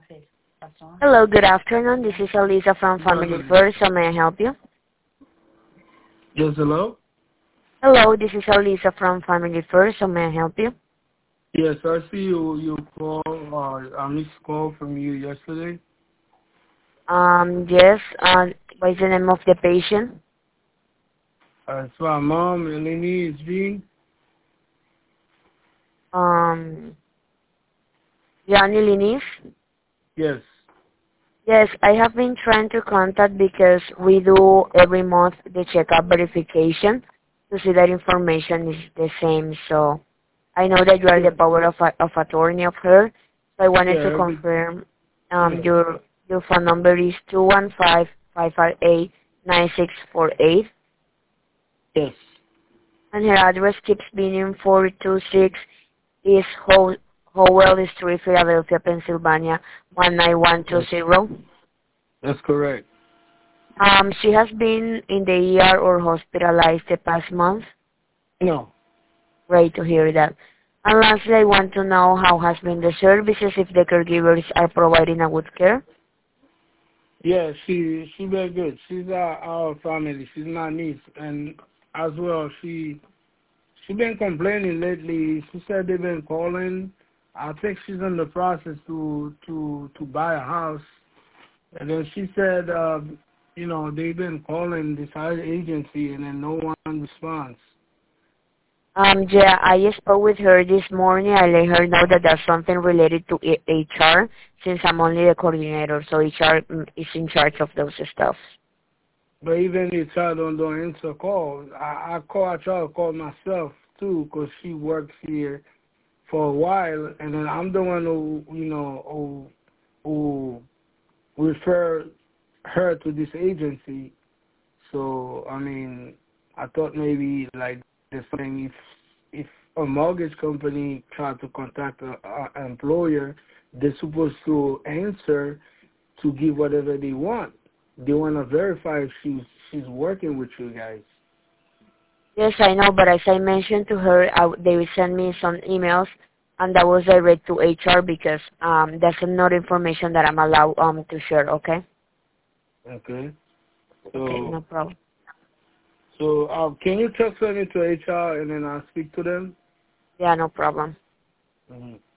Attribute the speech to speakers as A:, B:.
A: Hello, good afternoon. This is Elisa from Family First. How may I help you?
B: Yes, hello?
A: Hello, this is Elisa from Family First. How may I help you?
B: Yes, I see you call, I missed call from you yesterday.
A: Yes. What is the name of the patient?
B: It's my mom, Eleni, it's Jean.
A: Johnny Linis?
B: Yes.
A: Yes, I have been trying to contact because we do every month the checkup verification to see that information is the same. So I know that you are the
B: Yeah,
A: power of attorney of her. So I wanted to
B: yeah,
A: confirm
B: yeah.
A: your phone number is 215-558-9648
B: Yes,
A: and her address keeps being 426 East Howell Street, Philadelphia, Pennsylvania,
B: yes,
A: 19120.
B: that's correct.
A: She has been in the ER or hospitalized the past month.
B: No.
A: Great to hear that. And lastly, I want to know how has been the services, if the caregivers are providing a good care.
B: Yeah, she been good. She's our family. She's my niece, and as well, she been complaining lately. She said they've been calling. I think she's in the process to buy a house. And then she said, they've been calling this other agency and then no one responds.
A: Yeah, I spoke with her this morning. I let her know that there's something related to HR, since I'm only the coordinator, so HR is in charge of those stuff.
B: But even if I don't answer call, I try to call myself too, because she works here for a while, and then I'm the one who refer her to this agency. So I mean, I thought maybe like there's something if a mortgage company try to contact an employer, they're supposed to answer to give whatever they want. They want to verify if she's working with you guys.
A: Yes, I know, but as I mentioned to her, they will send me some emails, and that was direct to HR because that's not information that I'm allowed to share. Okay.
B: Okay.
A: Okay,
B: So
A: no problem.
B: can you transfer me to HR and then I'll speak to them?
A: Yeah, no problem.
B: Mhm.